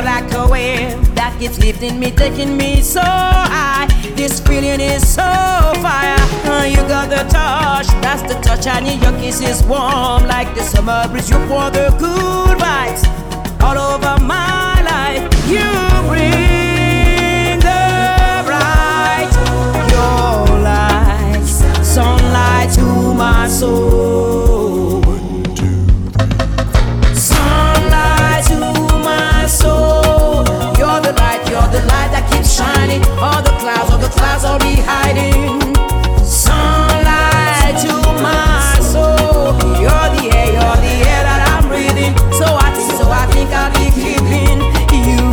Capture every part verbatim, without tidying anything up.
You're like a wave that keeps lifting me, taking me so high. This feeling is so fire. Uh, you got the touch, that's the touch I need. Your kiss is warm like the summer breeze. You pour the good vibes all over my life. You bring the bright, your light, sunlight to my soul. Sunlight to my soul. You're the light, you're the light that keeps shining. All the clouds, all the clouds are be hiding. Sunlight to my soul. You're the air, you're the air that I'm breathing. So I think, so I think I'll be keeping you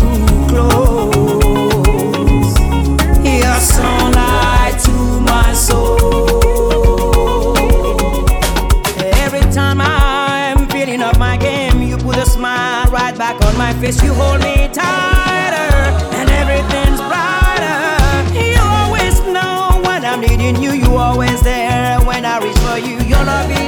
close. Your sunlight to my soul. Every time I'm feeling up my game, you put a smile right back on my face. You hold me tighter and everything's brighter. You always know when I'm needing you. You always there when I reach for you. Your love is